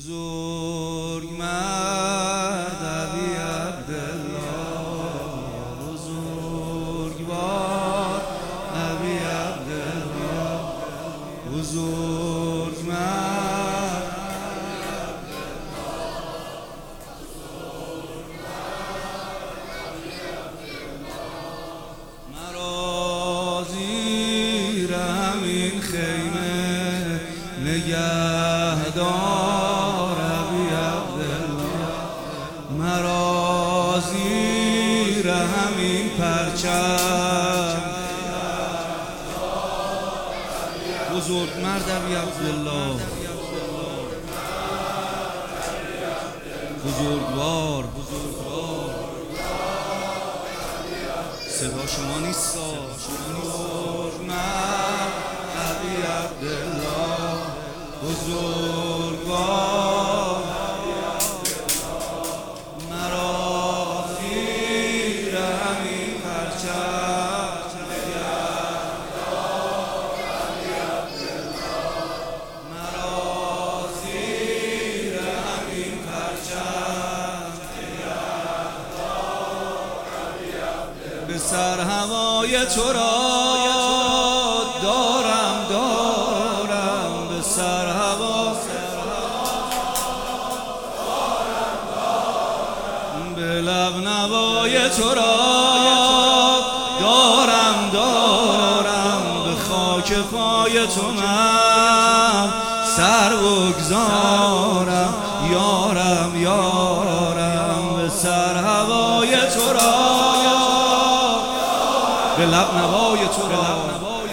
بزرگ مرد ابی عبدالله، بزرگوار ابی عبدالله، بزرگ مرد مرا زیر همین خیمه نگهدار ابی عبدالله، مرا زیر همین پرچم بزرگ مرد ابی عبدالله، بزرگوار صدا شما نیست. بزرگ مرد ابی عبدالله، بزرگوار مرا زیر همین پرچم مرا زیر همین پرچم به سر هوای تو را دارم به سر هوا به لب نوای تو را دارم به خاک پای تو من سر بگذارم یارم به سر هوای تو را به لب نوای تو را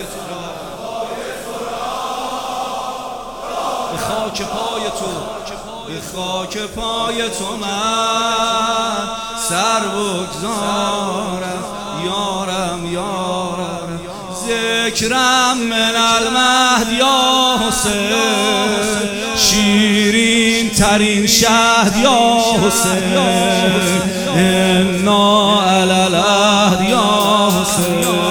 به خاک پای تو به خاک پای تو من سر بگذارم یارم ذکرم من المهد یا حسین، شیرین ترین شهد یا حسین، انا علی العهد یا حسین،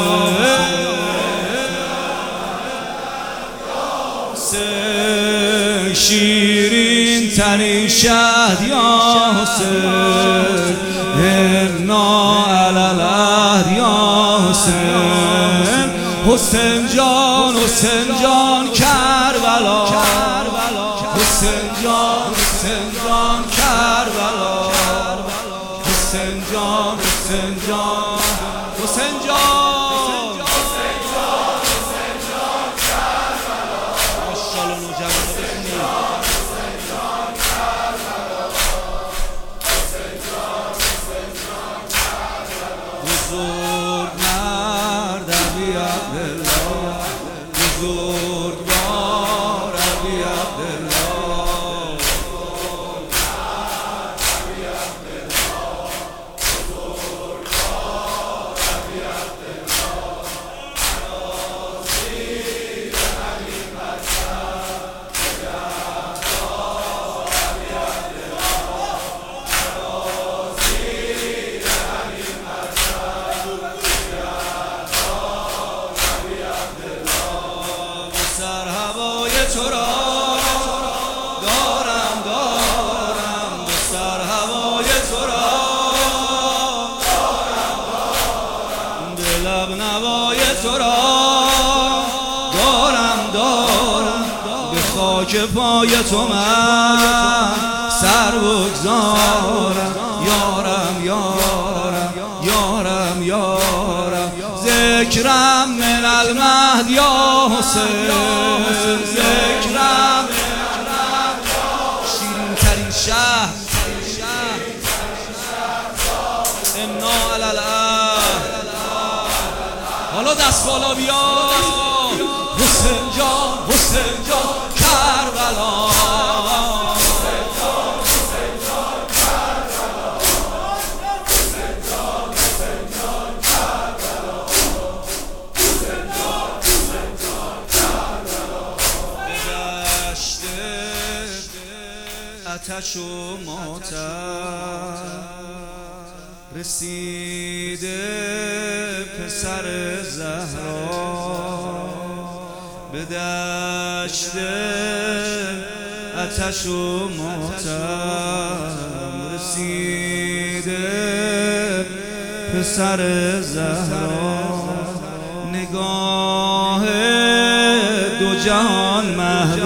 شیرین ترین شهد یا حسین، انا علی العهد یا حسین، حسین جان کربلا، حسین جان کربلا، حسین جان بزرگ مرد ابی عبدالله، بزرگوار ابی عبدالله، تو را دارم به سر هوای تو را به لب نوای تو را دارم به خاک پای تو من سر بگذارم یارم ذکرم من المهد یا حسین، ذکرم شیرین ترین شهر انا علی العهد. حالا دست بالا بیا حسین جان کربلا، آتش و ماتم رسیده پسر زهرا، به دشت آتش و ماتم رسیده پسر زهرا، نگاه دو جهان محو،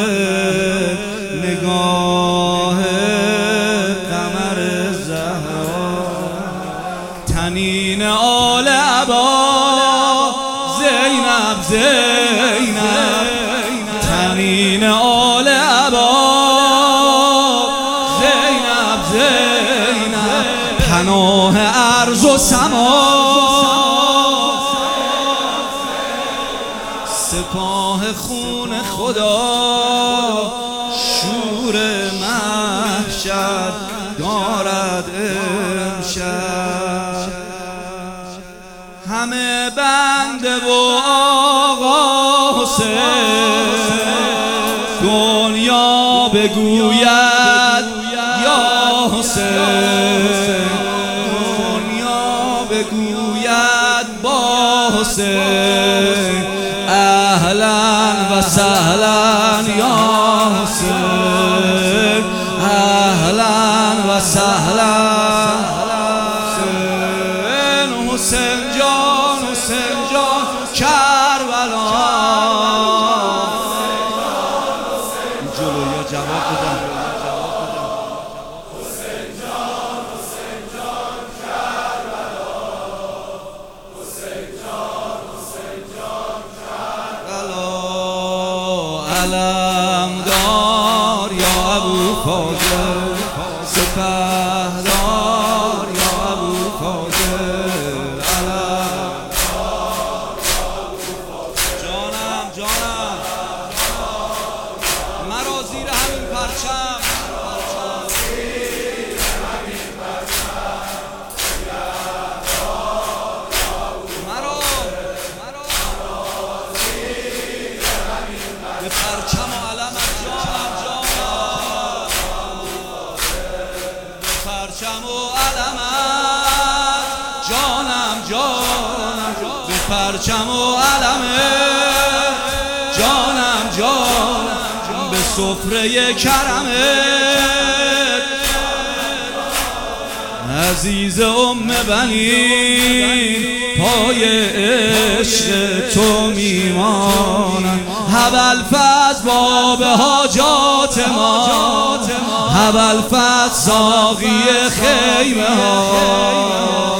نگاه قمر زهرا، تنین آل عبا زینب زینب، تنین آل عبا زینب زینب، پناه ارض و سما، سپاه خون خدا، شور محشر دارد امشب. همه بنده و آقا حسین، دنیا بگوید یا حسین، دنیا بگوید با حسین، اهلا و سهلا یا حسین، اهلا و سهلا حسین جان، حسین جان کربلا. جلو یا جواب بدم. حسین جان، حسین جان کربلا، حسین جان، حسین جان کربلا. علم دار یا ابو فاضل، سپهدار یا ابو فاضل، مرا زیر همین پرچم، مرا به پرچم و علمت جانم جانم، به پرچم و علمت جانم جانم، به پرچم و علمت جانم جانم، به سفره کرمت عزیز ام بنی، پای عشق تو میمانم. هبلفز باب حاجات ما، هبلفز ساقی خیمه ها،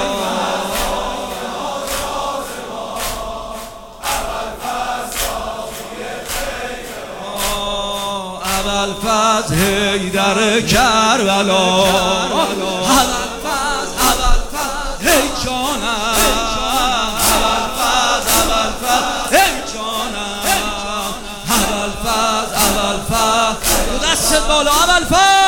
هبلفز حیدر کربلا، هبلفز هبلفز هی جانم، هبلفز هبلفز هی جانم، هبلفز هبلفز دو دست بالا هبلفز.